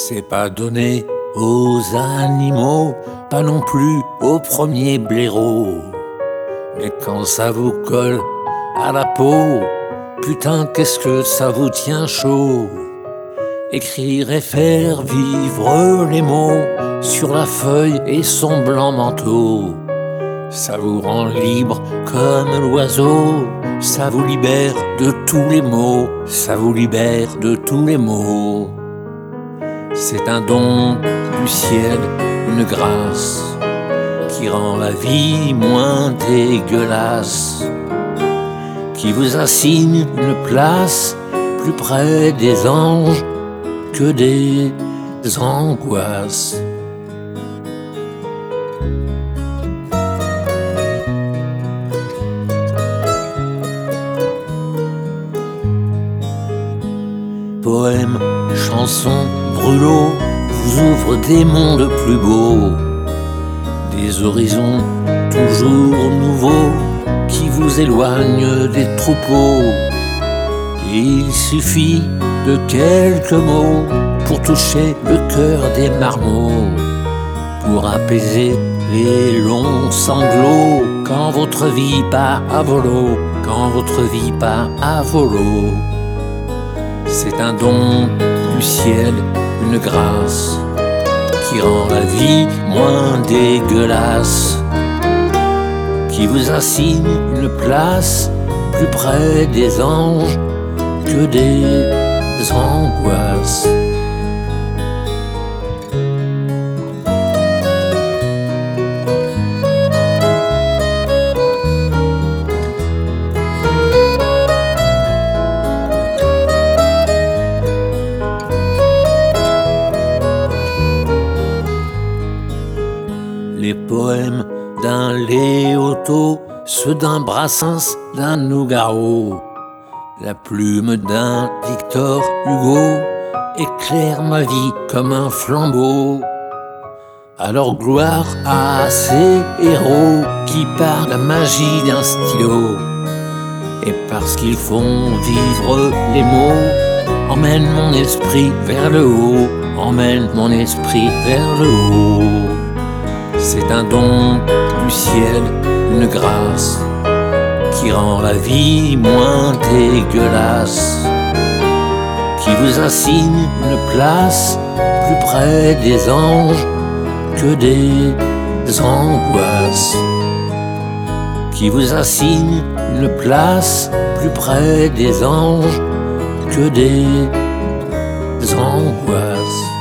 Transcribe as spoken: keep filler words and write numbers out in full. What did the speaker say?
C'est pas donné aux animaux, pas non plus aux premiers blaireaux. Mais quand ça vous colle à la peau, putain qu'est-ce que ça vous tient chaud. Écrire et faire vivre les mots sur la feuille et son blanc manteau. Ça vous rend libre comme l'oiseau, ça vous libère de tous les maux, ça vous libère de tous les maux. C'est un don du ciel, une grâce qui rend la vie moins dégueulasse, qui vous assigne une place plus près des anges que des angoisses. Poèmes, chansons, brûlots vous ouvrent des mondes plus beaux, des horizons toujours nouveaux qui vous éloignent des troupeaux. Il suffit de quelques mots pour toucher le cœur des marmots, pour apaiser les longs sanglots quand votre vie part à volo, quand votre vie part à volo. C'est un don du ciel, une grâce qui rend la vie moins dégueulasse, qui vous assigne une place plus près des anges que des angoisses. Les poèmes d'un Léoto, ceux d'un Brassens, d'un Nougaro, la plume d'un Victor Hugo éclaire ma vie comme un flambeau. Alors gloire à ces héros qui par la magie d'un stylo et parce qu'ils font vivre les mots, emmène mon esprit vers le haut, emmène mon esprit vers le haut. C'est un don du ciel, une grâce qui rend la vie moins dégueulasse, qui vous assigne une place plus près des anges que des angoisses, qui vous assigne une place plus près des anges que des angoisses.